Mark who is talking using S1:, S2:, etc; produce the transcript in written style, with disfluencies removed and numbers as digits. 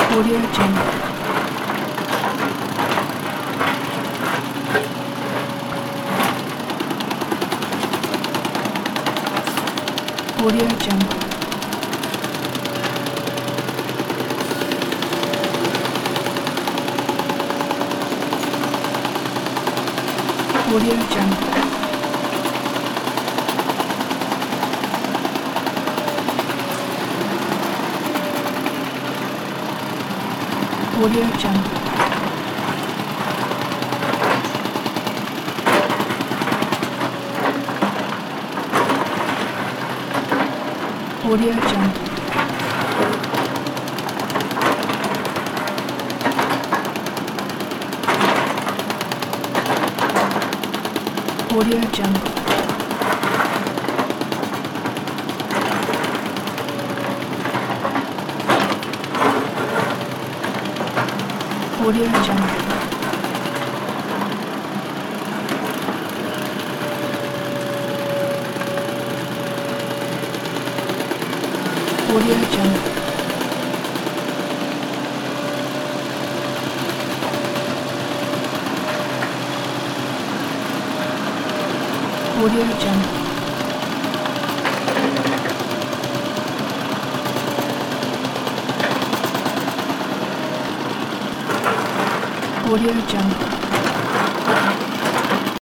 S1: Audio Jungle. Audio Jungle. Audio Jungle. Audio Jungle. Audio Jungle. Audio Jungle. Audio Jungle. Audio Jungle. Audio Jungle. Audio Jungle.